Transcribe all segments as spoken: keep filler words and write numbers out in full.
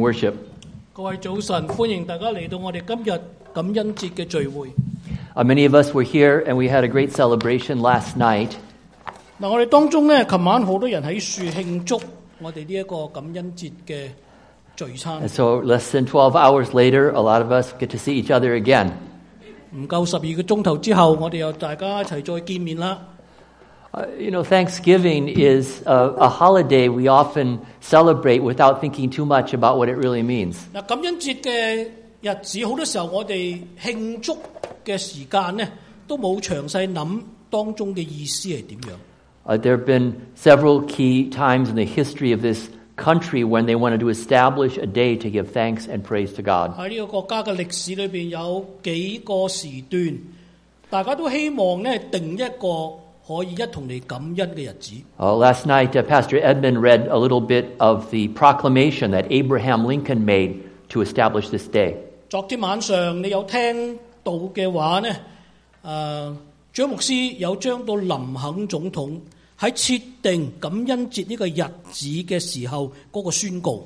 worship. 各位早晨，歡迎大家嚟到我哋今日感恩節嘅聚會。 Uh, many of us were here, and we had a great celebration last night. 嗱，我哋當中咧，琴晚好多人喺樹慶祝我哋呢一個感恩節嘅聚餐。 And so less than twelve hours later, a lot of us get to see each other again. 唔夠十二個鐘頭之後，我哋又大家一齊再見面啦。 Uh, you know, Thanksgiving is a, a holiday we often celebrate without thinking too much about what it really means. 嗱，感恩節嘅日子，好多時候我哋慶祝嘅時間咧，都冇詳細諗當中嘅意思係點樣。 Uh, there have been several key times in the history of this country when they wanted to establish a day to give thanks and praise to God. 喺呢個國家嘅歷史裏邊有幾個時段，大家都希望咧定一個可以一同嚟感恩嘅日子。 Uh, last night, uh, Pastor Edmund read a little bit of the proclamation that Abraham Lincoln made to establish this day. 昨天晚上你有聽到嘅話呢，誒張牧師有將到林肯總統喺設定感恩節呢個日子嘅時候嗰個宣告。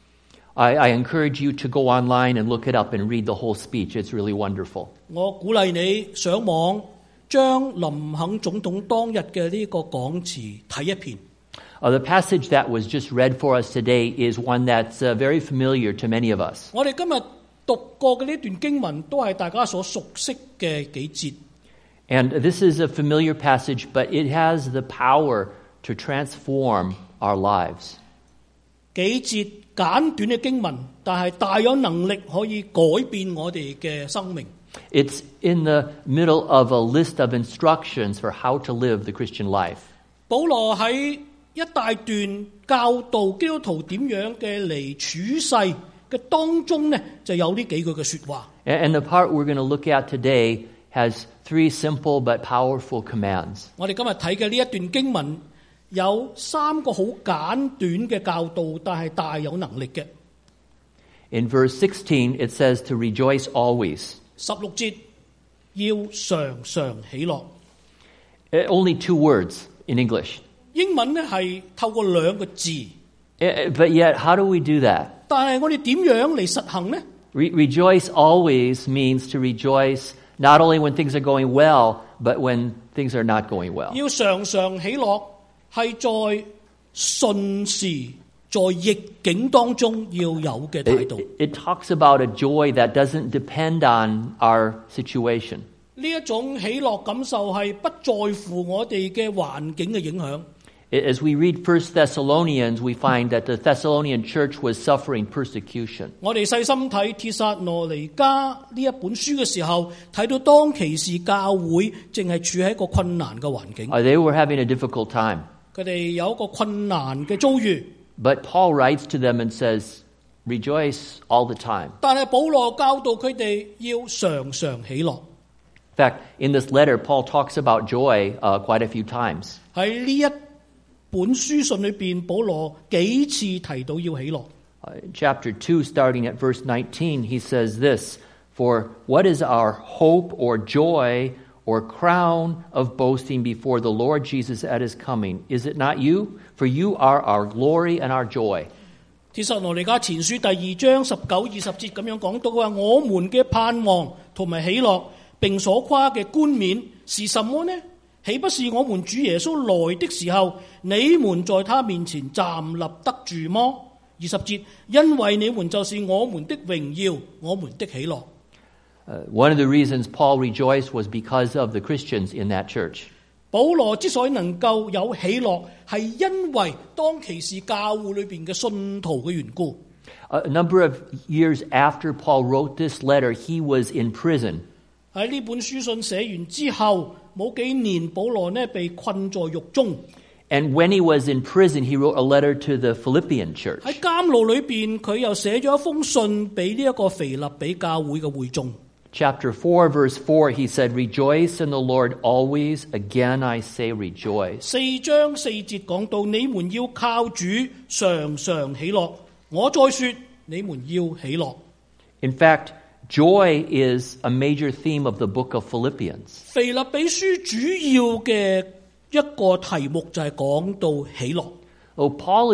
I, I encourage you to go online and look it up and read the whole speech. It's really wonderful. 我鼓勵你上網將林肯總統當日嘅呢個講詞睇一遍。 Uh, the passage that was just read for us today is one that's uh, very familiar to many of us. 我哋今日讀過嘅呢段經文都係大家所熟悉嘅幾節。 And this is a familiar passage, but it has the power to transform our lives. 幾節簡短嘅經文，但係大有能力可以改變我哋嘅生命。 It's in the middle of a list of instructions for how to live the Christian life. 保羅喺一大段教導基督徒點樣嘅嚟處世嘅當中呢，就有呢幾句嘅說話。 And, and the part we're going to look at today has three simple but powerful commands. 我哋今日睇嘅呢一段經文有三個好簡短嘅教導，但係大有能力嘅。 In verse sixteen, it says to rejoice always. 十六節要常常喜樂。 Uh, Only two words in English. 英文呢係透過兩個字， Uh, But yet, how do we do that? 但係我哋點樣嚟實行呢？ Re- rejoice always means to rejoice not only when things are going well, but when things are not going well. 要常常喜樂，係在順時在逆境當中要有嘅態 It, 度。 it talks about a joy that doesn't depend on our situation. 呢一種喜樂感受係不在乎我哋嘅環境嘅影響。 As we read First Thessalonians, we find that the Thessalonian church was suffering persecution. 我哋細心睇帖撒羅尼迦呢一本書嘅時候，睇到當其時教會正係處喺一個困難嘅環境， Uh, they were having a difficult time. 佢哋有一個困難嘅遭遇。 But Paul writes to them and says, rejoice all the time. 但係保羅教導佢哋要常常喜樂。 In fact, in this letter, Paul talks about joy uh, quite a few times. 喺呢一本書信裏邊，保羅幾次提到要喜樂。 Uh, in chapter two, starting at verse nineteen, he says this, for what is our hope or joy or crown of boasting before the Lord Jesus at his coming? Is it not you? For you are our glory and our joy. 帖撒羅尼迦前書第二章十九、二十節咁樣講到話，我們嘅盼望同埋喜樂並所誇嘅冠冕是什麼呢？豈不是我們主耶穌來的時候，你們在他面前站立得住麼？二十節，因為你們就是我們的榮耀，我們的喜樂。 Uh, one of the reasons Paul rejoiced was because of the Christians in that church. 保羅之所以能夠有喜樂，係因為當其時教會裏邊嘅信徒嘅緣故。 A number of years after Paul wrote this letter, he was in prison. 喺呢本書信寫完之後，冇幾年，保羅呢被困在獄中。 And when he was in prison, he wrote a letter to the Philippian church. 喺監牢裏邊，佢又寫咗一封信俾呢一個腓立比教會嘅會眾。 Chapter four, verse four, he said, rejoice in the Lord always. Again, I say rejoice. 四章四節講到，你們要靠主常常喜樂。我再說，你們要喜樂。 In fact, joy is a major theme of the book of Philippians. 腓立比書主要嘅一個題目就係講到喜樂。 Oh, Paul is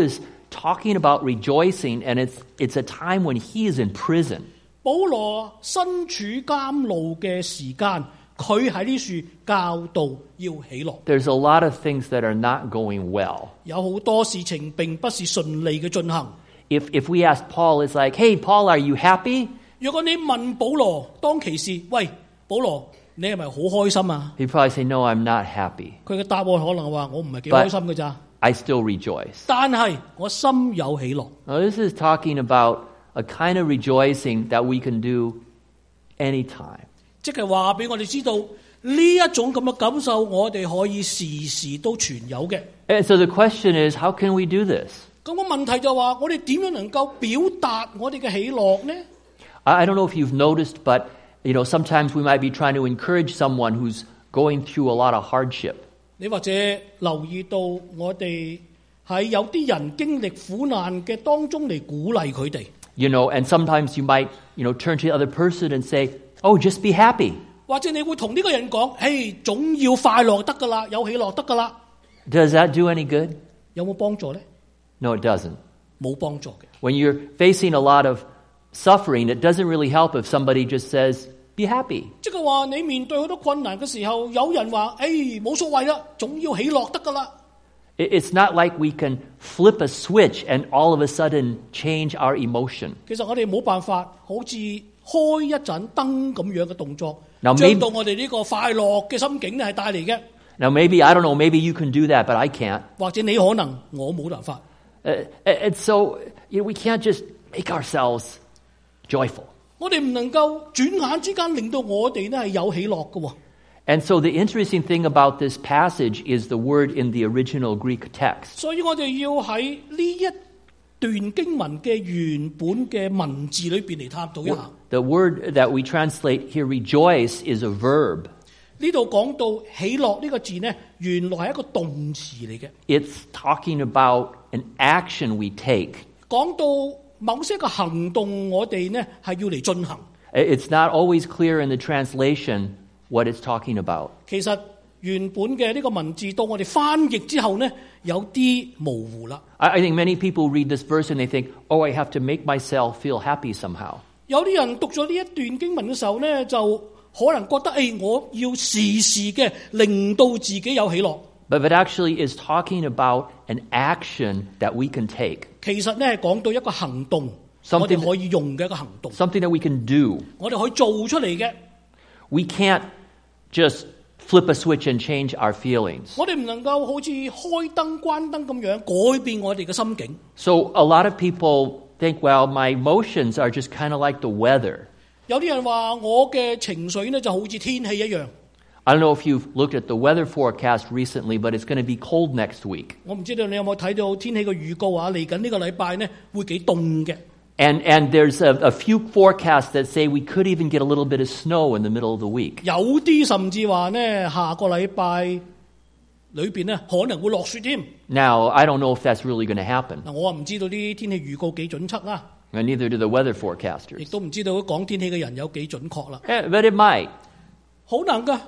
talking about rejoicing, and it's, it's a time when he is in prison. 保羅身處監牢嘅時間，佢喺呢處教導要喜樂。 There's a lot of things that are not going well. 有好多事情並不是順利嘅進行。 If, if we ask Paul, it's like, hey, Paul, are you happy? 如果你問保羅當其時，喂，保羅，你係咪好開心啊？ He'd probably say, no, I'm not happy. 佢嘅答案可能話我唔係幾開心嘅咋， I still rejoice. 但係我心有喜樂。 Now, this is talking about a kind of rejoicing that we can do anytime. 即係話俾我哋知道呢一種咁嘅感受，我哋可以時時都存有嘅。 And so the question is, how can we do this? 咁個問題就話，我哋點樣能夠表達我哋嘅喜樂呢？ I, I don't know if you've noticed, but you know, sometimes we might be trying to encourage someone who's going through a lot of hardship. 你或者留意到我哋喺有啲人經歷苦難嘅當中嚟鼓勵佢哋。 You know, and sometimes you might, you know, turn to the other person and say, "Oh, just be happy." 或者你會同呢個人講：，誒，總要快樂得噶啦，有喜樂得噶啦。 Does that do any good? 有冇幫助呢？ No, it doesn't. 冇幫助嘅。 When you're facing a lot of suffering, it doesn't really help if somebody just says, "Be happy." 即係話你面對好多困難嘅時候，有人話：，誒，冇所謂啦，總要喜樂得噶啦。 It- It's not like we can flip a switch and all of a sudden change our emotion. 其實我哋冇辦法好似開一盞燈咁樣嘅動作， Now, 將 maybe- 到我哋呢個快樂嘅心境咧係帶嚟嘅。 Now, maybe, I don't know, maybe you can do that, but I can't. 或者你可能，我冇辦法。 Uh, and so, you know, we can't just make ourselves joyful. 我哋唔能夠轉眼之間令到我哋咧係有喜樂嘅喎。 And so the interesting thing about this passage is the word in the original Greek text. 所以我哋要喺呢一段經文嘅原本嘅文字裏邊嚟探討一下。 The word that we translate here, rejoice, is a verb. 呢度講到喜樂呢個字呢，原來係一個動詞嚟嘅， It's talking about an action we take. 講到某些嘅行動，我哋呢係要嚟進行。 It's not always clear in the translation what it's talking about. 其實原本嘅呢個文字到我哋翻譯之後呢，有啲模糊啦。 I I think many people read this verse and they think, oh, I have to make myself feel happy somehow. 有啲人讀咗呢一段經文嘅時候呢，就可能覺得，誒、哎，我要時時嘅令到自己有喜樂。 But it actually is talking about an action that we can take. 其實呢係講到一個行動， Something- 我哋可以用嘅一個行動， Something that we can do. 我哋可以做出嚟嘅。 We can't just flip a switch and change our feelings. 我哋唔能夠好似開燈關燈咁樣改變我哋嘅心境。 So a lot of people think, well, my emotions are just kind of like the weather. 有啲人話我嘅情緒呢就好似天氣一樣。 I don't know if you've looked at the weather forecast recently, but it's going to be cold next week. 我唔知道你有冇睇到天氣嘅預告啊？嚟緊呢個禮拜呢會幾凍嘅。 And and there's a, a few forecasts that say we could even get a little bit of snow in the middle of the week. 有啲甚至話呢下個禮拜裏邊呢可能會落雪添。 Now, I don't know if that's really going to happen, 嗱，我唔知道啲天氣預告幾準測啦， and neither do the weather 亦 forecasters. 都唔知道講天氣嘅人有幾準確啦。 Eh, But it might. 好難噶。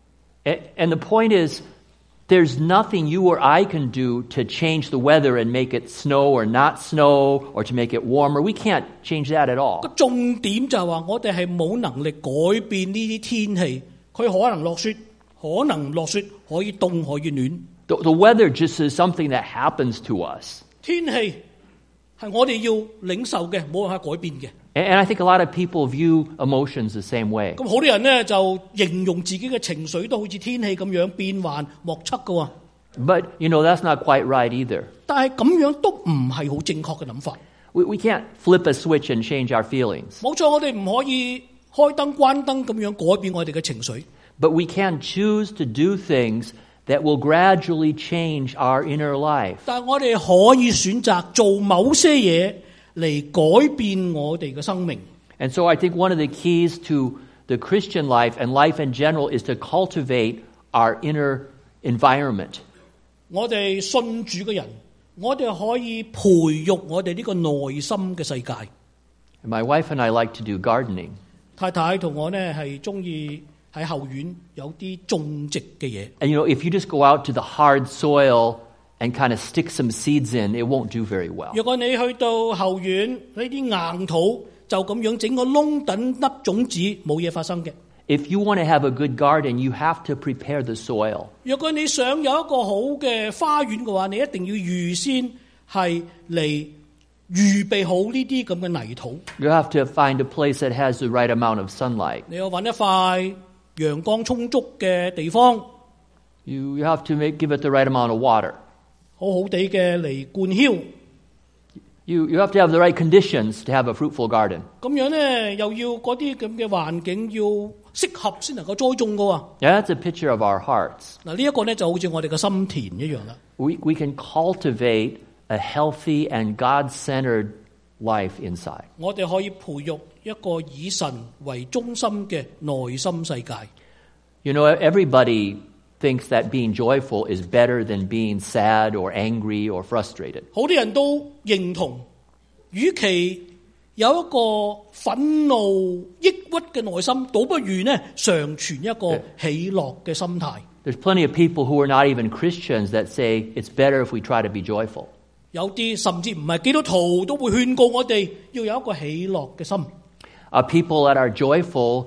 A- And the point is, there's nothing you or I can do to change the weather and make it snow or not snow or to make it warmer. We can't change that at 個 all. 重點就係話我哋係冇能力改變呢啲天氣，佢可能落雪，可能唔落雪，可以凍可以暖。 The, the weather just is something that happens to us. 天氣係我哋要領受嘅，冇辦法改變嘅。 And, and I think a lot of people view emotions the same way. 咁好多人呢，就形容自己嘅情緒都好似天氣咁樣變幻莫測嘅喎。 But, you know, that's not quite right either. 但係咁樣都唔係好正確嘅諗法。 We, we can't flip a switch and change our feelings. 冇錯，我哋唔可以開燈關燈咁樣改變我哋嘅情緒。 But we can choose to do things that will gradually change our inner life. 但係我哋可以選擇做某些嘢嚟改變我哋嘅生命。 And so I think one of the keys to the Christian life and life in general is to cultivate our inner environment. 我哋信主嘅人，我哋可以培育我哋呢個內心嘅世界。 And my wife and I like to do gardening. 太太同我呢係中意喺後院有啲種植嘅嘢。 And you know, if you just go out to the hard soil and kind of stick some seeds in, it won't do very well. 若果你去到後院呢啲硬土，就咁樣整個窿等粒種子，冇嘢發生嘅。 If you want to have a good garden, you have to prepare the soil. 若果你想有一個好嘅花園嘅話，你一定要預先係嚟預備好呢啲咁嘅泥土。 You have to find a place that has the right amount of sunlight. 你要揾一塊陽光充足嘅地方。 You, you have to make, give it the right amount of water. 好好地嘅嚟灌溉。 You, you have to have the right conditions to have a fruitful garden. 咁樣咧，又要嗰啲咁嘅環境要適合先能夠栽種嘅喎。 Yeah, that's a picture of our hearts. 嗱，呢一個咧就好似我哋嘅心田一樣啦。 We, we can cultivate a healthy and God-centered life inside. 我哋可以培育一個以神為中心嘅內心世界。 You know, everybody thinks that being joyful is better than being sad or angry or frustrated. 好多人都認同，與其有一個憤怒、抑鬱嘅內心，倒不如呢常存一個喜樂嘅心態。 There's plenty of people who are not even Christians that say it's better if we try to be joyful. 有啲甚至唔係基督徒都會勸告我哋要有一個喜樂嘅心。 Uh, people that are joyful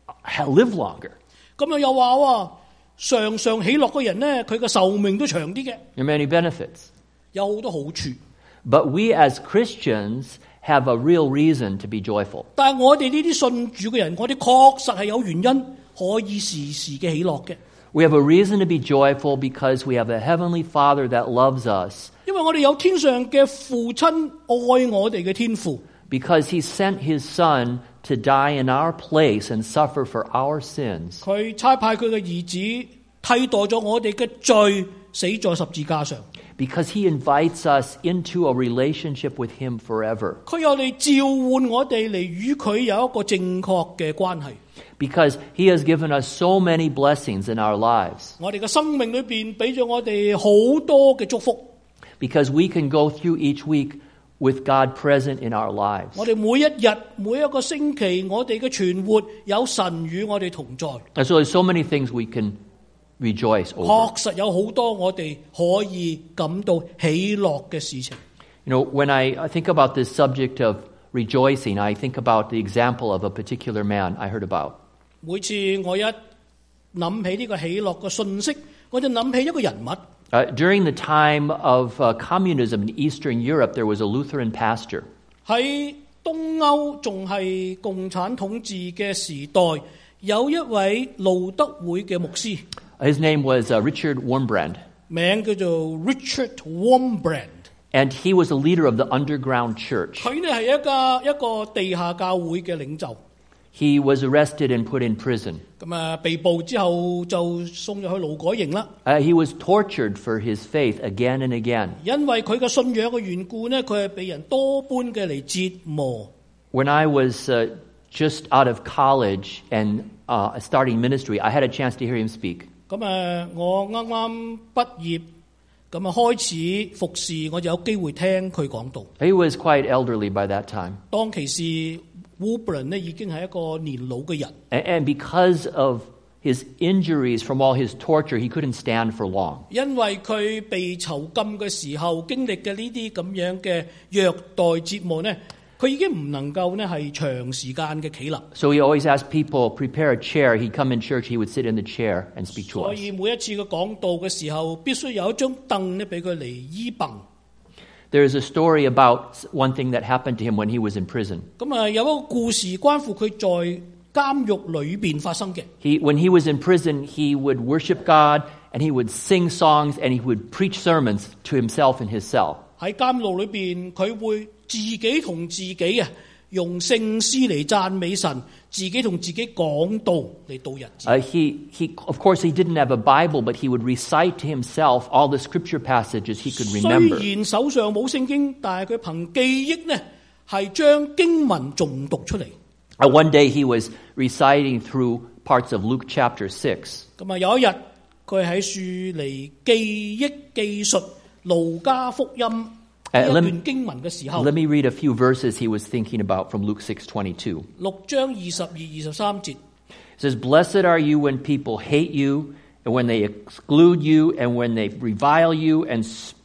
live longer. 咁樣又話喎，常常喜樂嘅人呢，佢嘅壽命都長啲嘅。 There are many benefits. 有好多好處。 But we as Christians have a real reason to be joyful. 但係我哋呢啲信主嘅人，我哋確實係有原因可以時時嘅喜樂嘅。 We have a reason to be joyful because we have a heavenly Father that loves us. 因為我哋有天上嘅父親愛我哋嘅天父。 Because he sent his son to die in our place and suffer for our sins. 佢差派佢嘅兒子替代咗我哋嘅罪，死在十字架上。 Because he invites us into a relationship with him forever. 佢又嚟召喚我哋嚟與佢有一個正確嘅關係。 Because he has given us so many blessings in our lives. 我哋嘅生命裏邊俾咗我哋好多嘅祝福。 Because we can go through each week with God present in our lives. 我哋每一日每一個星期，我哋嘅存活有神與我哋同在。 And so there's so many things we can rejoice over. 確實有好多我哋可以感到喜樂嘅事情。 You know, when I, I think about this subject of rejoicing, I think about the example of a particular man I heard about. 每次我一諗起呢個喜樂嘅信息，我就諗起一個人物。 Uh, during the time of uh, communism in Eastern Europe, there was a Lutheran pastor. 喺東歐仲係共產統治嘅時代，有一位路德會嘅牧師。 His name was uh, Richard Wurmbrand. 名叫做 Richard Wurmbrand. And he was a leader of the underground church. 佢呢係一個一個地下教會嘅領袖。 He was arrested and put in prison. 咁啊，被捕之後就送入去勞改營啦。 Uh, he was tortured for his faith again and again. 因為佢嘅信仰嘅緣故呢，佢係被人多般嘅嚟折磨。 When I was uh, just out of college and uh, starting ministry, I had a chance to hear him speak. 咁啊，我啱啱畢業，咁啊開始服侍，我就有機會聽佢講道。 He was quite elderly by that time. 當其時 Wurmbrand 呢已經係一個年老嘅人。 And, and because of his injuries from all his torture, he couldn't stand for long. 因為佢被囚禁嘅時候經歷嘅呢啲咁樣嘅虐待折磨呢，佢已經唔能夠呢係長時間嘅企立。 So he always asked people, prepare a chair. He'd come in church, he would sit in the chair and speak to 所 us. 以每一次佢講道嘅時候，必須有一張凳呢俾佢嚟依傍。 There is a story about one thing that happened to him when he was in prison. 咁啊，有一個故事關乎佢在監獄裏邊發生嘅。 He, when he was in prison, he would worship God and he would sing songs and he would preach sermons to himself in his cell. 喺監獄裏邊，佢會自己同自己啊，用聖詩嚟讚美神，自己同自己講道嚟度日子。 Uh, he, he, of course, he didn't have a Bible, but he would recite to himself all the scripture passages he could remember. 雖然手上冇聖經，但係佢憑記憶呢，係將經文誦讀出嚟。 Uh, one day he was reciting through parts of Luke chapter six. 咁啊，有一日佢喺樹嚟記憶記述路加福音呢一段經文嘅時候， Let me read a few verses he was thinking about from Luke six twenty-two. 六章二十二、二十三節。 It says, "Blessed are you when people hate you, and when they exclude you, and when they revile you and spurn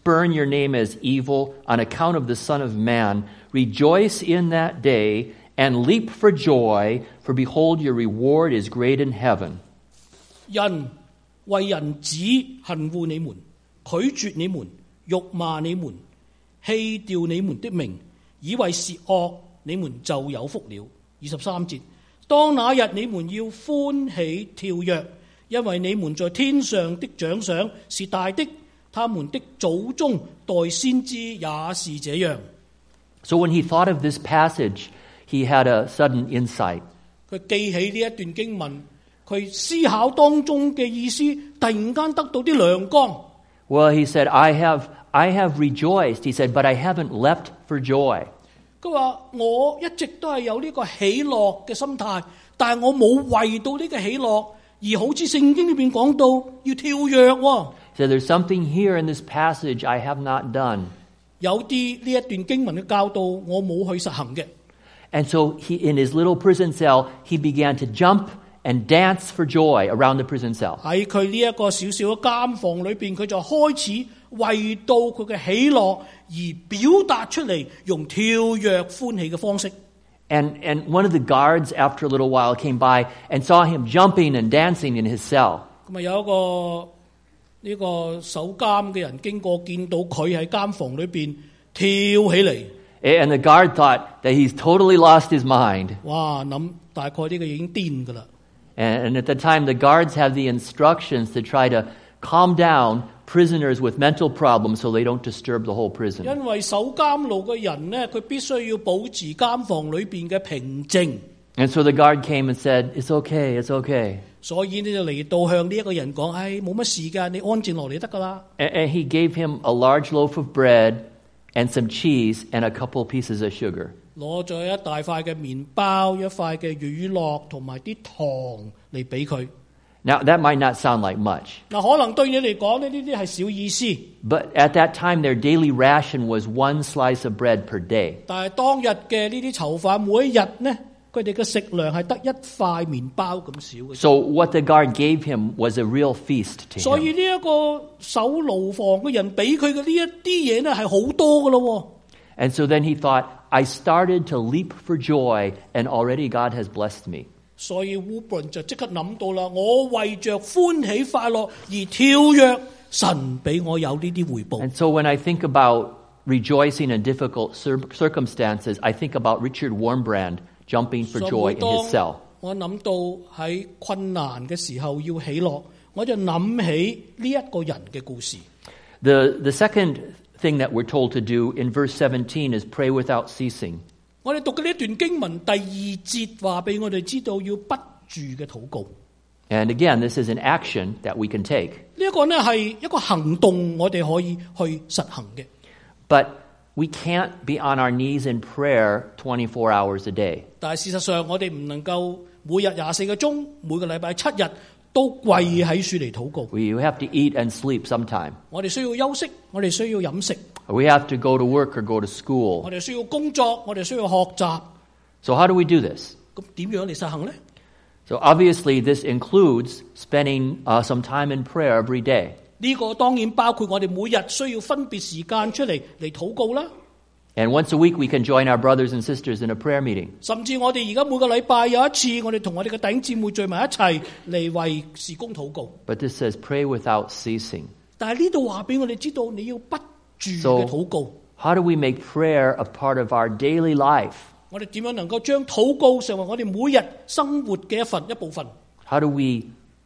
spurn your name as evil on account of the Son of Man. Rejoice in that day and leap for joy, for behold, your reward is great in heaven. 人為人子恨惡你們，拒絕你們，辱罵你們，棄掉你們的名，以為是惡，你們就有福了。二十三節，當那日你們要歡喜跳躍，因為你們在天上的獎賞是大的，他們的祖宗代先知也是這樣。 So when he thought of this passage, he had a sudden insight. 佢記起呢一段經文，佢思考當中嘅意思，突然間得到啲亮光。 Well, he said, I have, I have rejoiced. He said, but I haven't leapt for joy. 佢話我一直都係有呢個喜樂嘅心態，但係我冇為到呢個喜樂而好似聖經裏邊講到要跳躍喎。 So there's something here in this passage I have not done. 有啲呢一段經文嘅教導我冇去實行嘅。 And so he, in his little prison cell, he began to jump and dance for joy around the prison cell. 喺佢呢一個小小嘅監房裏邊，佢就開始為到佢嘅喜樂而表達出嚟，用跳躍歡喜嘅方式。 And, and one of the guards, after a little while, came by and saw him jumping and dancing in his cell. 咁啊，有一個呢個守監嘅人經過，見到佢喺監房裏邊跳起嚟。 And the guard thought that he's totally lost his mind. 哇！諗大概呢個已經癲㗎啦。 And, and at the time, the guards have the instructions to try to calm down prisoners with mental problems so they don't disturb the whole prison. 因為守監牢嘅人呢，佢必須要保持監房裏邊嘅平靜。 And so the guard came and said, "It's okay, it's okay." 所以呢就嚟到向呢一個人講：唉，冇乜事㗎，你安靜落嚟得㗎啦。 And, and he gave him a large loaf of bread and some cheese and a couple pieces of sugar. 攞咗一大塊嘅麵包、一塊嘅乳酪同埋啲糖嚟俾佢。 Now, that might not sound like much. 嗱，可能對你嚟講呢，呢啲係小意思。 But at that time, their daily ration was one slice of bread per day. 但係當日嘅呢啲囚犯每一日呢，佢哋嘅食量係得一塊麵包咁少嘅。 So what the guard gave him was a real feast to 所以 him. 呢一個守牢房嘅人俾佢嘅呢一啲嘢呢，係好多㗎咯。 And so then he thought, I started to leap for joy, and already God has blessed me. 所以烏布倫就即刻諗到啦，我為着歡喜快樂而跳躍，神俾我有呢啲回報。 And so when I think about rejoicing in difficult cir- circumstances, I think about Richard Warmbrand jumping for joy in his cell. 我諗到喺困難嘅時候要喜樂，我就諗起呢一個人嘅故事。 The, the second thing that we're told to do in verse seventeen is pray without ceasing. 我哋讀嘅呢一段經文第二節話俾我哋知道要不住嘅禱告。 And again, this is an action that we can take. 呢一個呢係一個行動，我哋可以去實行嘅。 But we can't be on our knees in prayer twenty-four hours a day. 但係事實上，我哋唔能夠每日廿四個鐘，每個禮拜七日都跪喺樹嚟禱告。 We have to eat and sleep sometime. 我哋需要休息，我哋需要飲食。 We have to go to work or go to school. 我哋需要工作，我哋需要學習。 So how do we do this? 咁點樣嚟實行呢？ So obviously this includes spending uh, some time in prayer every day. 呢個當然包括我哋每日需要分別時間出嚟嚟禱告啦。 And once a week we can join our brothers and sisters in a prayer meeting. 甚至我哋而家每個禮拜有一次，我哋同我哋嘅弟兄姊妹聚埋一齊嚟為事工禱告。 But this says pray without ceasing. 但係呢度話俾我哋知道，你要不住嘅禱告。 How do we make prayer a part of our daily life? 我哋點樣能夠將禱告成為我哋每日生活嘅一份一部分 How do we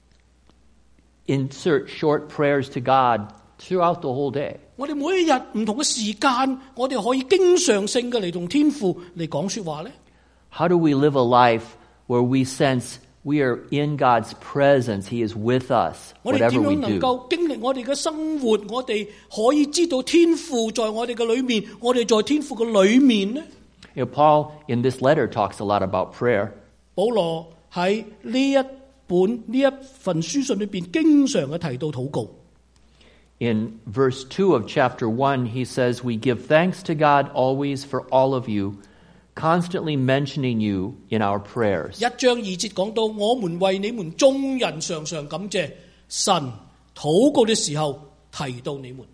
insert short prayers to God throughout the whole day? 我哋每一日唔同嘅時間，我哋可以經常性嘅嚟同天父嚟講說話咧。 How do we live a life where we sense we are in God's presence, He is with us, 我哋點 whatever 樣 we 能 do? 夠經歷我哋嘅生活，我哋可以知道天父在我哋嘅裏面，我哋在天父嘅裏面呢？ You know, Paul in this letter talks a lot about prayer. 保羅喺呢一本呢一份書信裏邊，經常嘅提到禱告。 In verse two of chapter one, he says, "We give thanks to God always for all of you, constantly mentioning you in our prayers." 一章二節講到，我們為你們眾人常常感謝神，禱告的時候提到你們。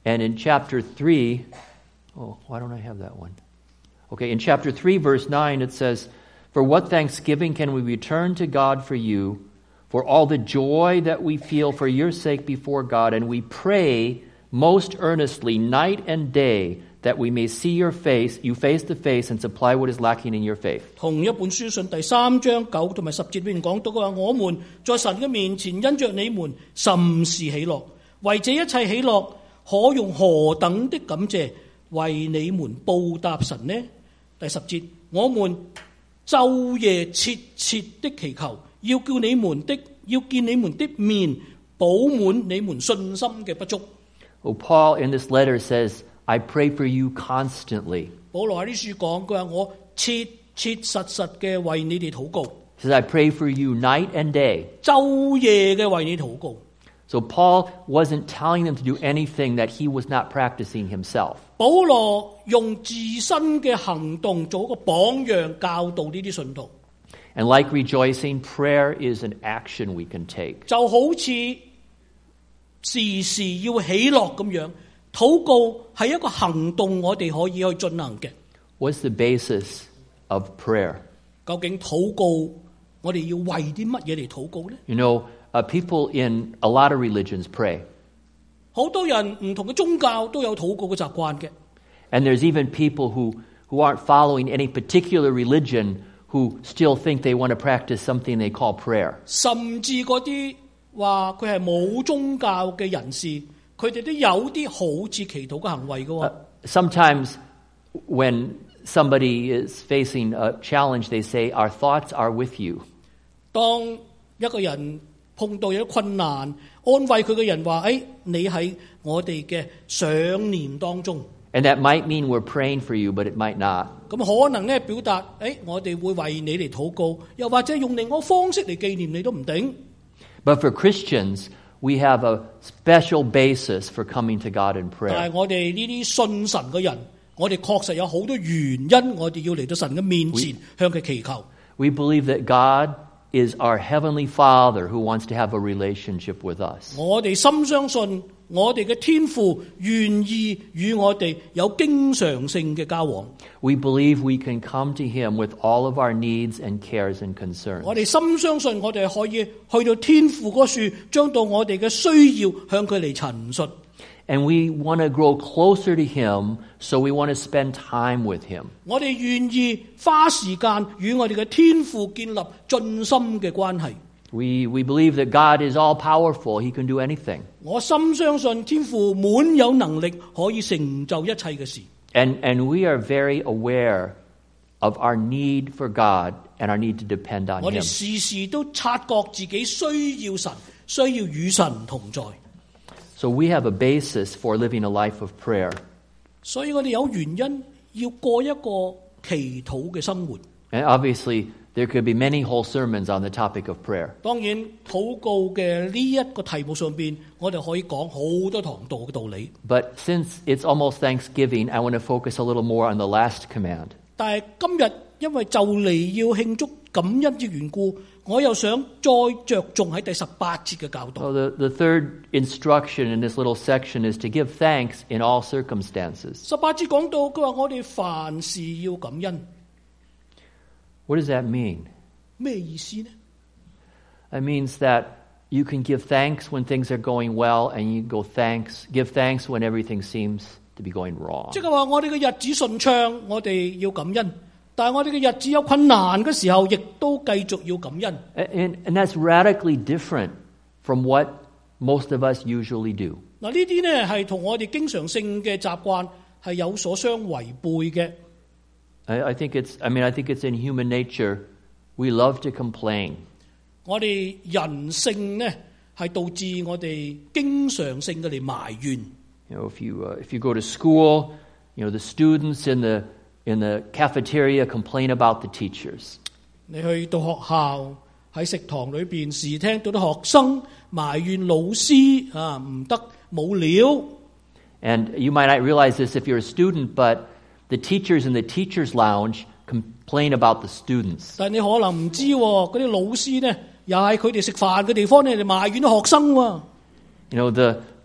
And in chapter three, oh, why don't I have that one? Okay, in chapter three, verse nine, it says, "For what thanksgiving can we return to God for you, for all the joy that we feel for your sake before God, and we pray most earnestly night and day that we may see your face, you face to face, and supply what is lacking in your faith." 同一本書信第三章九同埋十節裏面講到嘅話，我們在神嘅面前因着你們甚是喜樂，為這一切喜樂可用何等的感謝為你們報答神呢？第十節，我們晝夜切切的祈求，要叫你們的要見你們的面，補滿你們信心嘅不足。 Well, Paul in this letter says, "I pray for you constantly." 保羅喺呢書講，佢話我切切實實嘅為你哋禱告。 He says, "I pray for you night and day." 晝夜嘅為你禱告。 So Paul wasn't telling them to do anything that he was not practicing himself. 保羅用自身嘅行動做一個榜樣，教導呢啲信徒。 And like rejoicing, prayer is an action we can take. 就好似時時要喜樂咁樣，禱告係一個行動，我哋可以去進行嘅。 What's the basis of prayer? 究竟禱告我哋要為啲乜嘢嚟禱告呢？ You know, uh, people in a lot of religions pray. 好多人唔同嘅宗教都有禱告嘅習慣嘅。 And there's even people who, who aren't following any particular religion who still think they want to practice something they call prayer. 甚至嗰啲話佢係冇宗教嘅人士，佢哋都有啲好似祈禱嘅行為嘅喎。 Uh, sometimes when somebody is facing a challenge, they say, "Our thoughts are with you." 當一個人碰到有啲困難，安慰佢嘅人話：誒，你喺我哋嘅想念當中。 And that might mean we're praying for you, but it might not. 咁可能咧表達，誒，我哋會為你嚟禱告，又或者用另外方式嚟紀念你都唔定。 But for Christians, we have a special basis for coming to God in 但 prayer. 係我哋呢啲信神嘅人，我哋確實有好多原因，我哋要嚟到神嘅面前向佢祈求。 We believe that God is our Heavenly Father who wants to have a relationship with us. 我哋深相信，我哋嘅天父願意與我哋有經常性嘅交往。 We believe we can come to Him with all of our needs and cares and concerns. 我哋深相信，我哋可以去到天父嗰處，將到我哋嘅需要向佢嚟陳述。 And we want to grow closer to Him, so we want to spend time with Him. 我哋願意花時間與我哋嘅天父建立盡心嘅關係。 We, we believe that God is all-powerful. He can do anything. 我深相信天父滿有能力，可以成就一切嘅事。 And, and we are very aware of our need for God and our need to depend on 我哋 Him. 時時都察覺自己需要神，需要與神同在。 So we have a basis for living a life of prayer. 所以我哋有原因要過一個祈禱嘅生活。 And obviously, there could be many whole sermons on the topic of prayer. 當然，禱告嘅呢一個題目上邊，我哋可以講好多堂道嘅道理。 But since it's almost Thanksgiving, I want to focus a little more on the last command. 但係今日因為就嚟要慶祝感恩嘅緣故，我又想再着重喺第十八節嘅教導。 So the, the third instruction in this little section is to give thanks in all circumstances. 十八節講到，佢話我哋凡事要感恩。 What does that mean? 咩意思呢？ It means that you can give thanks when things are going well, and you go thanks, give thanks when everything seems to be going wrong. 即係話我哋嘅日子順暢，我哋要感恩；但係我哋嘅日子有困難嘅時候，亦都繼續要感恩。 And, and that's radically different from what most of us usually do. 嗱，呢啲呢係同我哋經常性嘅習慣係有所相違背嘅。 I, I think it's, I mean, I think it's in human nature. We love to complain. 我哋人性呢係導致我哋經常性嘅嚟埋怨。 You know, if you uh, if you go to school, you know, the students in the in the cafeteria complain about the teachers. 你去到學校喺食堂裏邊，時聽到啲學生埋怨老師啊唔得冇料。 And you might not realize this if you're a student, but the teachers in the teachers' lounge complain about the students. 但你可能唔知喎，嗰啲老師呢，又係佢哋食飯嘅地方呢，嚟埋怨啲學生喎。 You know, the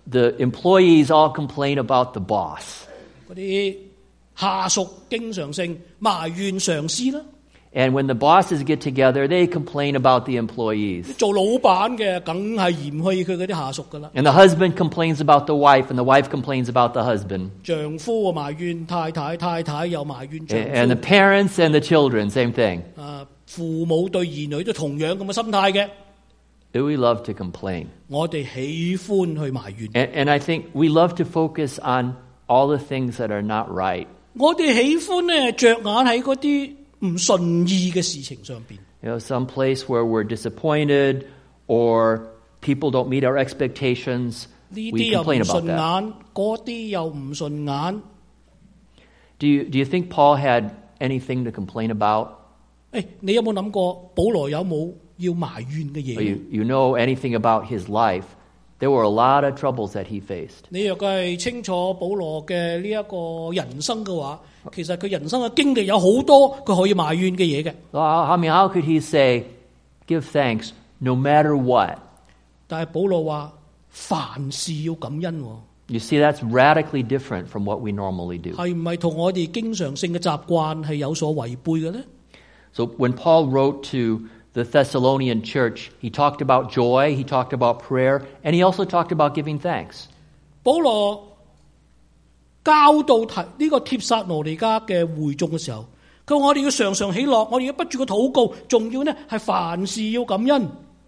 the employees all complain about the boss. 嗰啲下屬經常性埋怨上司啦。 And when the bosses get together, they complain about the employees. 做老闆嘅梗係嫌棄佢嗰啲下屬噶啦。 And the husband complains about the wife, and the wife complains about the husband. 丈夫啊埋怨太太，太太又埋怨丈夫。 And the parents and the children, same thing. 啊，父母對兒女都同樣咁嘅心態嘅。 Do we love to complain? 我哋喜歡去埋怨。 And, and I think we love to focus on all the things that are not right. 我哋喜歡咧着眼喺嗰啲唔順意嘅事情上邊。 You know, some place where we're disappointed or people don't meet our expectations, 呢 we 啲又唔 complain 順 about that. 眼，嗰啲又唔順眼。 Do you, do you think Paul had anything to complain about? 誒，你有冇諗過保羅有冇要埋怨嘅 Or 嘢？ you, you know anything about his life? There were a lot of troubles that he faced. 你若果係清楚保羅嘅呢一個人生嘅話，其實佢人生嘅經歷有好多佢可以埋怨嘅嘢嘅。 Well, I mean, how could he say, give thanks no matter what? 但係保羅話凡事要感恩喎， You see, that's radically different from what we normally do. 係唔係同我哋經常性嘅習慣係有所違背嘅呢？ So when Paul wrote to the Thessalonian church, he talked about joy, he talked about prayer, and he also talked about giving thanks. 保羅教導提呢個帖撒羅尼迦嘅會眾嘅時候，佢話我哋要常常喜樂，我哋要不住嘅禱告，仲要呢係凡事要感恩。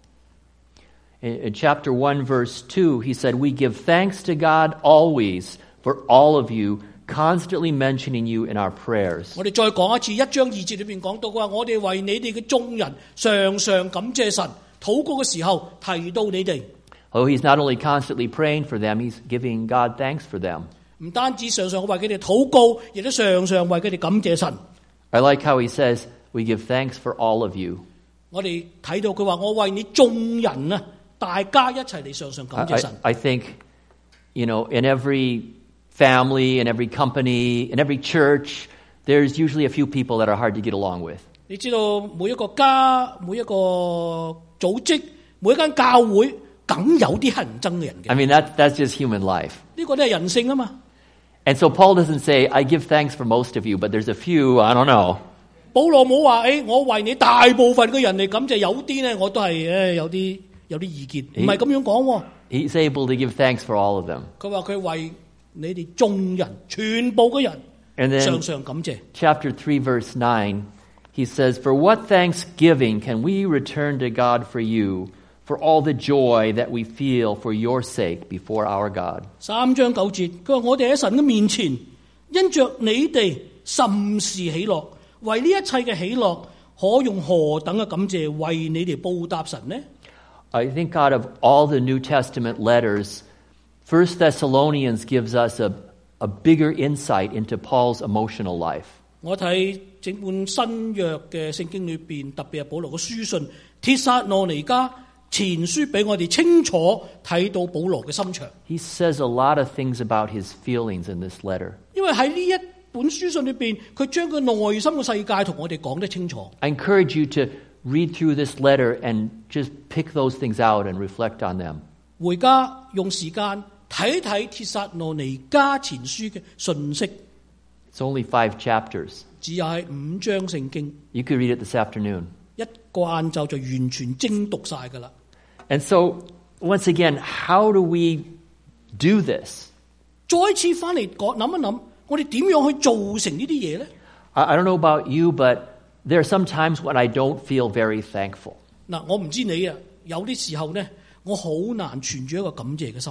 In, in chapter one, verse two, he said, we give thanks to God always for all of you, constantly mentioning you in our prayers. 我哋再講一次，一章二節裏邊講到嘅話，我哋為你哋嘅眾人常常感謝神，禱告嘅時候提到你哋。 Oh, he's not only constantly praying for them, he's giving God thanks for them. 唔單止常常為佢哋禱告，亦都常常為佢哋感謝神。 I like how he says, we give thanks for all of you. 我哋睇到佢話，我為你眾人啊，大家一齊嚟常常感謝 I, 神。 I, I think, you know, in every family, in every company, in every church, there's usually a few people that are hard to get along with. 你知道每一個家、每一個組織、每一間教會，梗有啲乞人憎嘅人嘅。 I mean, that, that's just human life. 呢個都係人性啊嘛。 And so Paul doesn't say, I give thanks for most of you, but there's a few, I don't know. 保羅冇話誒，我為你大部分嘅人嚟感謝，有啲咧我都係誒有啲有啲意見，唔係咁樣講喎。 He's able to give thanks for all of them. 佢話佢為你哋眾人全部嘅人 And then 常常感謝。 chapter three, verse nine, he says, for what thanksgiving can we return to God for you, for all the joy that we feel for your sake before our God? 三章九節，佢話我哋喺神嘅面前，因着你哋甚是喜樂，為呢一切嘅喜樂，可用何等嘅感謝為你哋報答神呢？ I think out of all the New Testament letters, First Thessalonians gives us a, a bigger insight into Paul's emotional life. 我睇整本新約嘅聖經裏邊，特別係保羅嘅書信《帖撒羅尼迦前書》，俾我哋清楚睇到保羅嘅心腸。 He says a lot of things about his feelings in this letter. 因為喺呢一本書信裏邊，佢將佢內心嘅世界同我哋講得清楚。 I encourage you to read through this letter and just pick those things out and reflect on them. 回家用時間睇睇帖撒羅尼迦前書嘅信息， It's only five chapters. 只有係五章聖經， You could read it this afternoon. 一個晏晝就完全精讀晒噶啦。 And so, once again, how do we do this? 再次翻嚟講諗一諗，我哋點樣去做成呢啲嘢咧？ I, I don't know about you, but there are some times when I don't feel very thankful. 嗱，我唔知你啊，有啲時候咧，我好難存住一個感謝嘅心。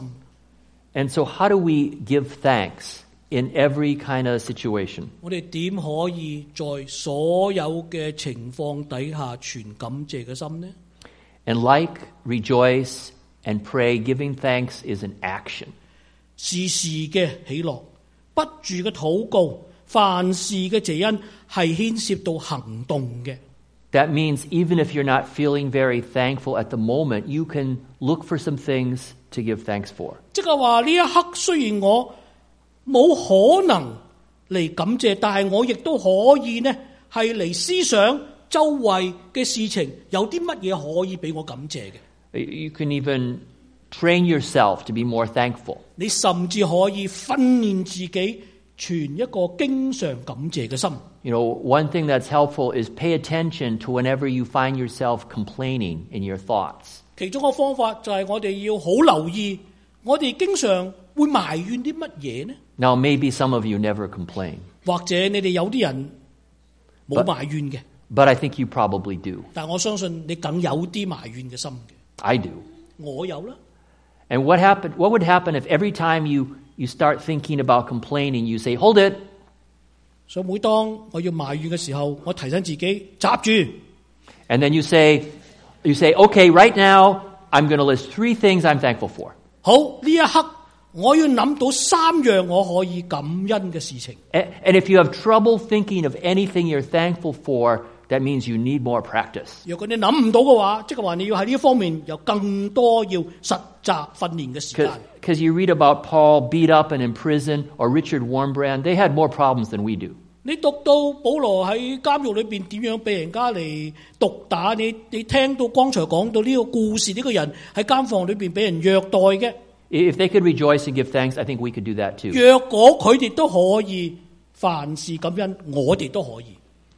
And so how do we give thanks in every kind of situation? 我哋點可以在所有嘅情況底下存感謝嘅心呢？ And like rejoice and pray, giving thanks is an action. 時時嘅喜樂，不住嘅禱告，凡事嘅謝恩，係牽涉到行動嘅。 That means even if you're not feeling very thankful at the moment, you can look for some things to give thanks for. 即係話呢一刻雖然我冇可能嚟感謝，但係我亦都可以呢係嚟思想周圍嘅事情有啲乜嘢可以俾我感謝嘅。 You can even train yourself to be more thankful. 你甚至可以訓練自己存一個經常感謝嘅心。 You know, one thing that's helpful is pay attention to whenever you find yourself complaining in your thoughts. 其中一個方法就係我哋要好留意，我哋經常會埋怨啲乜嘢呢？ Now, maybe some of you never complain, 或者你哋有啲人冇埋怨嘅， but I think you probably do. 但我相信你梗有啲埋怨嘅心嘅。 I do. 我有啦。 And what happened, what would happen if every time you, you start thinking about complaining, you say, hold it. 所以每當我要埋怨嘅時候，我提醒自己閘住。 And then you say, you say, okay, right now, I'm going to list three things I'm thankful for. 好，呢一刻我要諗到三樣我可以感恩嘅事情。 And, and if you have trouble thinking of anything you're thankful for, that means you need more practice. 如果你諗唔到嘅話，即係話你要喺呢一方面有更多要實習訓練嘅時間。 Because you read about Paul beat up and in prison, or Richard Warmbrand, they had more problems than we do. 你讀到保羅喺監獄裏邊點樣被人家嚟毒打，你你聽到剛才講到呢個故事，呢、這個人喺監房裏邊俾人虐待嘅。 If they could rejoice and give thanks, I think we could do that too. 若果佢哋都可以凡事感恩，我哋都可以。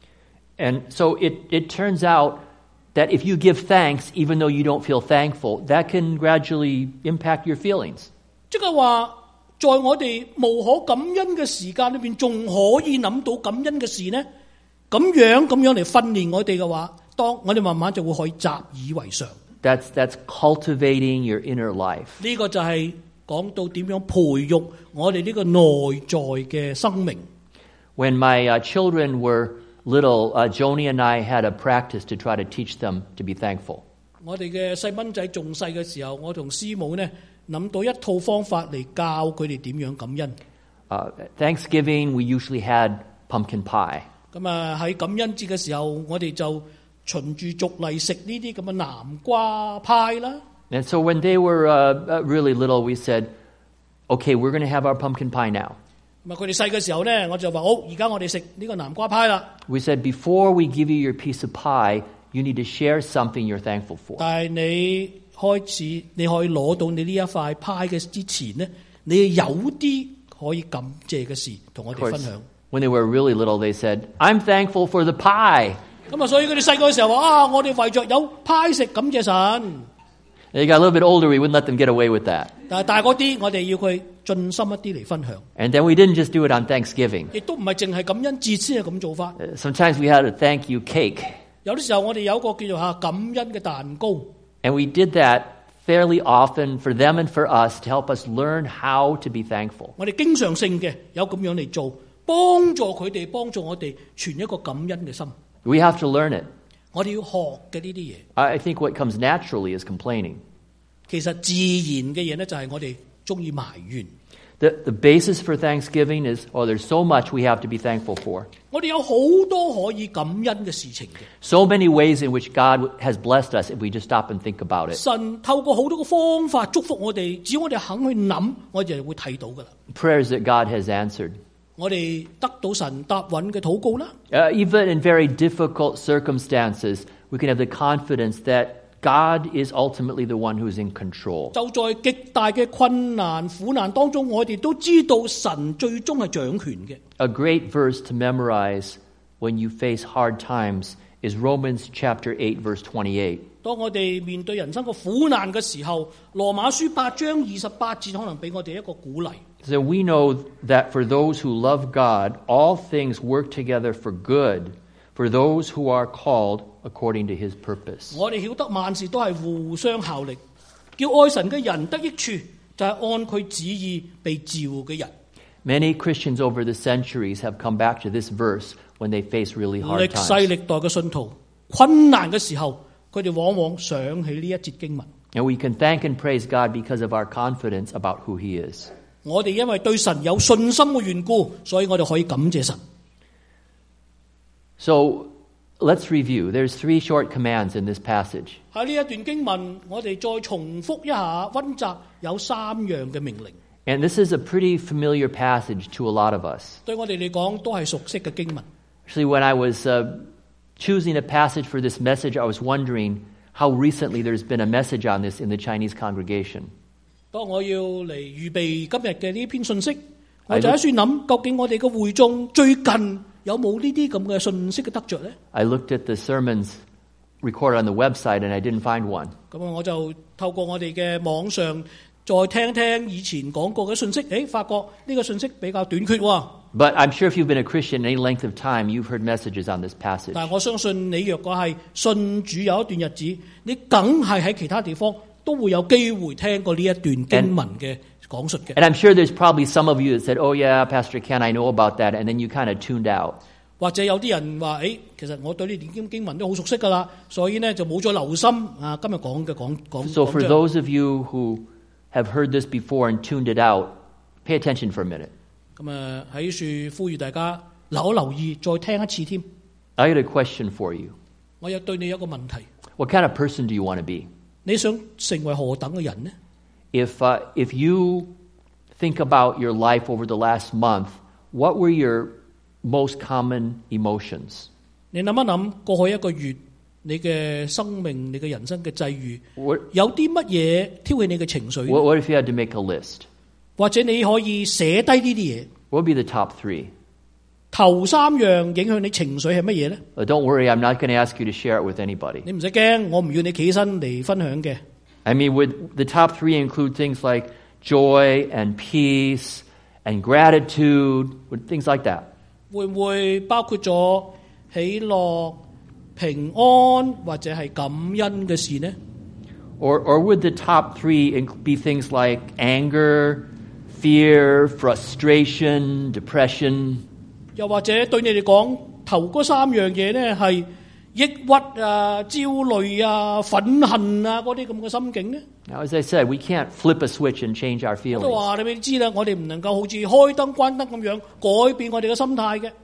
And so it, it turns out that if you give thanks, even though you don't feel thankful, that can gradually impact your feelings. 即係話，在我哋無可感恩嘅時間裏邊，仲可以諗到感恩嘅事呢？咁樣咁樣嚟訓練我哋嘅話，當我哋慢慢就會可以習以為常。 That's, that's cultivating your inner life. 呢個就係講到點樣培育我哋呢個內在嘅生命。 When my uh, children were little, uh, Joni and I had a practice to try to teach them to be thankful. 我哋嘅細蚊仔仲細嘅時候，我同師母呢諗到一套方法嚟教佢哋點樣感恩。 Uh, Thanksgiving, we usually had pumpkin pie. 咁啊喺感恩節嘅時候，我哋就循住俗例食呢啲咁嘅南瓜派啦。 And so when they were uh, really little, we said, okay, we're going to have our pumpkin pie now. 咁啊佢哋細嘅時候呢，我就話好，而家我哋食呢個南瓜派啦。 We said, before we give you your piece of pie, you need to share something you're thankful for. 但係你開始你可以攞到你呢一塊派嘅之前呢，你有啲可以感謝嘅事同我哋分享。 When they were really little, they said, I'm thankful for the pie. 咁啊，所以佢哋細個嘅時候話啊，我哋為着有派食感謝神。 They got a little bit older, we wouldn't let them get away with that. 但係大嗰啲，我哋要佢盡心一啲嚟分享。 And then we didn't just do it on Thanksgiving. 亦都唔係淨係感恩節先係咁做法。 Uh, Sometimes we had a thank you cake. 有啲時候我哋有一個叫做嚇感恩嘅蛋糕。 And we did that fairly often for them and for us to help us learn how to be thankful. 我哋經常性嘅有咁樣嚟做，幫助佢哋，幫助我哋存一個感恩嘅心。 We have to learn it. 我哋要學嘅呢啲嘢， I think what comes naturally is complaining. 其實自然嘅嘢咧就係我哋中意埋怨。 The, the basis for Thanksgiving is, oh, there's so much we have to be thankful for. 我哋有好多可以感恩嘅事情嘅。 So many ways in which God has blessed us if we just stop and think about it. 神透過好多個方法祝福我哋，只要我哋肯去諗，我哋就會睇到噶啦。 Prayers that God has answered. 我哋得到神答允嘅禱告啦。 Uh, even in very difficult circumstances, we can have the confidence that God is ultimately the one who's in control. 就在極大嘅困難苦難當中，我哋都知道神最終係掌權嘅。 A great verse to memorize when you face hard times is Romans chapter eight, verse twenty-eight. 當我哋面對人生嘅苦難嘅時候，羅馬書八章二十八節可能俾我哋一個鼓勵。 So we know that for those who love God, all things work together for good, for those who are called according to his purpose. 我哋曉得萬事都係互相效力，叫愛神嘅人得益處，就係按佢旨意被召嘅人。 Many Christians over the centuries have come back to this verse when they face really hard 歷世 times. 歷代嘅信徒困難嘅時候，佢哋往往想起呢一節經文。 And we can thank and praise God because of our confidence about who he is. 我哋因為對神有信心嘅緣故，所以我哋可以感謝神。 So let's review. There's three short commands in this passage. 喺呢一段經文，我哋再重複一下溫習有三樣嘅命令。 And this is a pretty familiar passage to a lot of us. 對我哋嚟講都係熟悉嘅經文。 Actually, when I was uh, choosing a passage for this message, I was wondering how recently there's been a message on this in the Chinese congregation. 當我要嚟預備今日嘅呢篇信息，我就喺度諗，究竟我哋嘅會眾最近有冇呢啲咁嘅信息嘅得着咧 I looked at the sermons recorded on the website and I didn't find one. 咁啊，我就透過我哋嘅網上再聽聽以前講過嘅信息，誒，發覺呢個信息比較短缺喎。 But I'm sure if you've been a Christian any length of time, you've heard messages on this passage. 但係我相信你若果係信主有一段日子，你梗係喺其他地方都會有機會聽過呢一段經文嘅講述嘅。 And I'm sure there's probably some of you that said, oh yeah, Pastor Ken, I know about that, and then you kind of tuned out. 或者有啲人話，誒，其實我對呢段經經文都好熟悉㗎啦，所以呢就冇再留心啊今日講嘅講講。 So for those of you who have heard this before and tuned it out, pay attention for a minute. 咁啊喺處呼籲大家留一留意，再聽一次添。 I got a question for you. 我有對你有個問題。 What kind of person do you want to be? 你想成為何等嘅人呢？ If uh, if you think about your life over the last month, what were your most common emotions? 你諗一諗過去一個月你嘅生命、你嘅人生嘅際遇， What, 有啲乜嘢挑起你嘅情緒？ what, what if you had to make a list? 或者你可以寫低呢啲嘢。 What would be the top three? 頭三樣影響你情緒係乜嘢呢？ Uh, don't worry, I'm not going to ask you to share it with anybody. 你唔使驚，我唔要你企起身嚟分享嘅。 I mean, would the top three include things like joy and peace and gratitude, would things like that? 會唔會包括咗喜樂、平安或者係感恩嘅事呢？ Or, or would the top three be things like anger, fear, frustration, depression? 又或者對你嚟講，頭嗰三樣嘢呢係抑鬱啊、焦慮啊、憤恨啊嗰啲咁嘅心境呢？ Now, as I said, we can't flip a switch and change our 我都 feelings. 話你俾你知啦，我哋唔能夠好似開燈關燈咁樣改變我哋嘅心態嘅。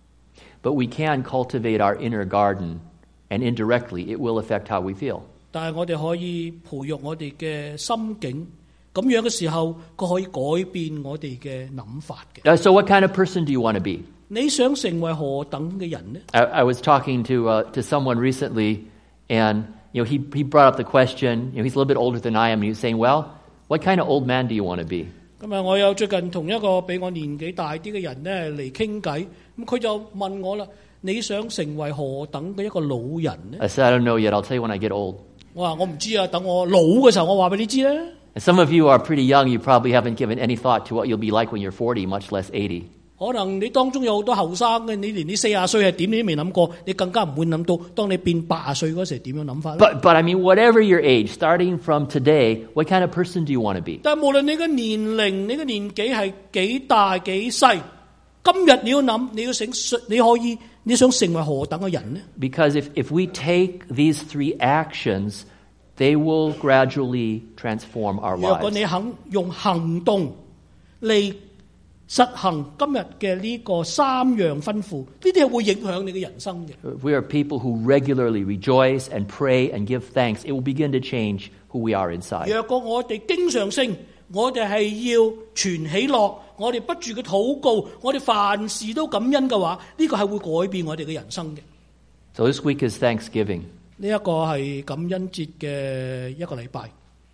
But we can cultivate our inner garden, and indirectly, it will affect how we feel. 但係我哋可以培育我哋嘅心境，咁樣嘅時候，佢可以改變我哋嘅諗法嘅。 Uh, so what kind of person do you want to be? 你想成為何等嘅人呢？ I, I was talking to uh, to someone recently, and you know he he brought up the question. You know, he's a little bit older than I am, and he was saying, "Well, what kind of old man do you want to be?" 咁啊，我有最近同一個比我年紀大啲嘅人咧嚟傾偈，咁佢就問我啦：你想成為何等嘅一個老人呢？ I said, "I don't know yet. I'll tell you when I get old." 我話我唔知啊，等我老嘅時候，我話俾你知啦。 And some of you are pretty young. You probably haven't given any thought to what you'll be like when you're forty, much less eighty. 可能你當中有好多後生嘅，你連啲四十歲係點你都未諗過，你更加唔會諗到，當你變八十歲嗰時點樣諗法咧？ But but I mean, whatever your age, starting from today, what kind of person do you want to be? 但係無論你嘅年齡、你嘅年紀係幾大幾細，今日你要諗，你要成，你可以你想成為何等嘅人呢？ Because if if we take these three actions, they will gradually transform our 若果 lives. 你肯用行動嚟實行今日嘅呢個三樣吩咐，呢啲係會影響你嘅人生嘅。 If we are people who regularly rejoice and pray and give thanks, it will begin to change who we are inside. 若果我哋經常性，我哋係要存喜樂，我哋不住嘅禱告，我哋凡事都感恩嘅話，呢個係會改變我哋嘅人生嘅。 So this week is Thanksgiving. 呢一個係感恩節嘅一個禮拜。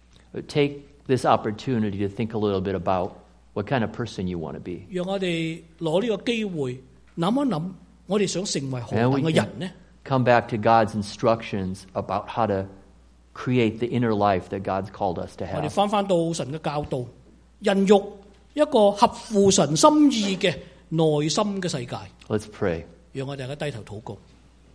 Take this opportunity to think a little bit about what kind of person you want to be. 讓我哋攞呢個機會諗一諗，我哋想成為何 And 等 we 嘅人呢？ come back to God's instructions about how to create the inner life that God's called us to 我哋 have. 翻翻到神嘅教導，孕育一個合乎神心意嘅內心嘅世界。 Let's pray. 讓我哋大家低頭禱告。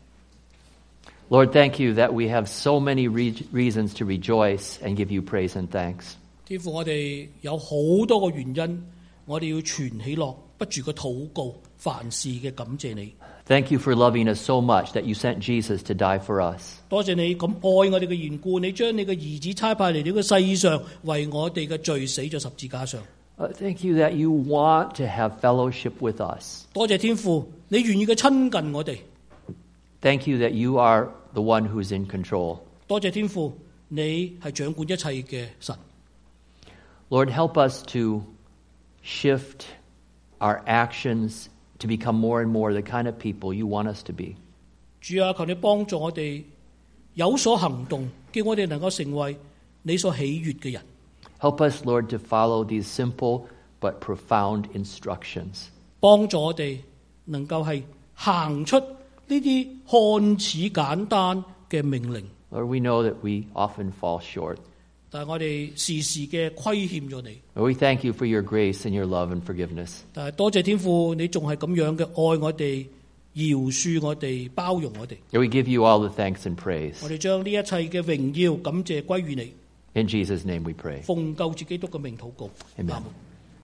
Lord, thank you that we have so many re- reasons to rejoice and give you praise and thanks. 天父，我哋有好多個原因，我哋要存喜樂，不住嘅禱告，凡事嘅感謝你。 Thank you for loving us so much that you sent Jesus to die for us. 多謝你咁愛我哋嘅緣故，你將你嘅兒子差派嚟呢個世上，為我哋嘅罪死咗十字架上。 Uh, thank you that you want to have fellowship with us. 多謝天父，你願意嘅親近我哋。 Thank you that you are the one who's in control. 多謝天父，你係掌管一切嘅神。 Lord, help us to shift our actions to become more and more the kind of people you want us to be. 主啊，求你幫助我哋有所行動，叫我哋能夠成為你所喜悅嘅人。 Help us, Lord, to follow these simple but profound instructions. 幫助我哋能夠係行出呢啲看似簡單嘅命令。 Lord, we know that we often fall short. 但係我哋時時嘅虧欠咗你。 Lord, we thank you for your grace and your love and forgiveness. 但係多謝天父，你仲係咁樣嘅愛我哋、饒恕我哋、包容我哋。 Lord, we give you all the thanks and praise. 我哋將呢一切嘅榮耀、感謝歸於你。 In Jesus' name we pray. 奉救主基督嘅名禱告。 Amen. 阿門。